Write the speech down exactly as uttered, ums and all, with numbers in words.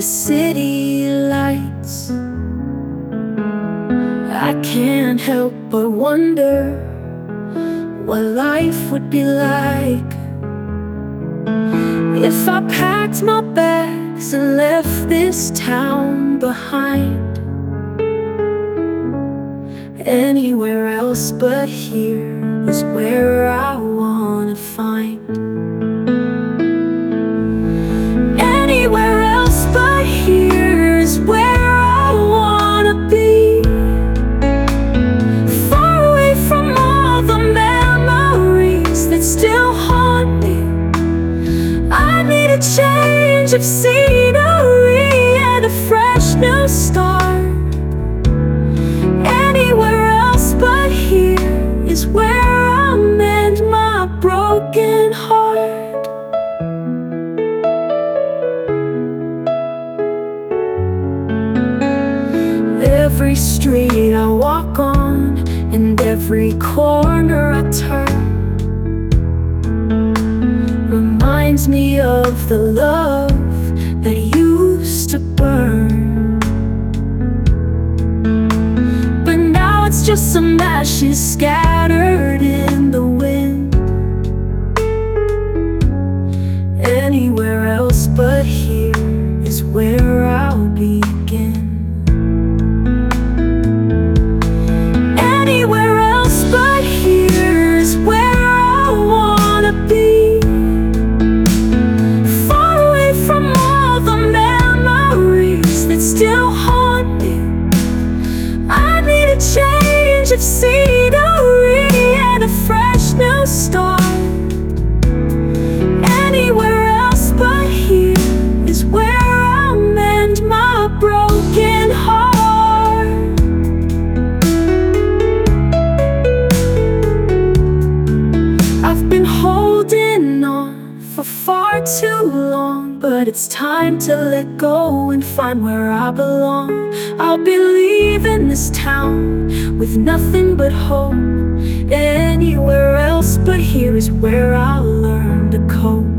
city lights, I can't help but wonder what life would be like if I packed my bags and left this town behind. Anywhere else but here is where I wanna find. Anywhere else but here is where I wanna be, far away from all the memories that still haunt me. I need a change of scenery and a fresh new start. Anywhere else but here is where I mend my broken heart. Every street I walk on and every corner I turn reminds me of the love that used to burn. But now it's just some ashes scattered in the wind. Anywhere else but here is where I'll begin. Anywhere else but here is where I wanna be, far away from all the memories that still haunt me. I need a change of scenery and a fresh new start. Anywhere else but here is where I'll mend my broken heart. I've been holding on for far too long, but it's time to let go and find where I belong. I'll be leaving this town with nothing but hope. Anywhere else but here is where I'll learn to cope.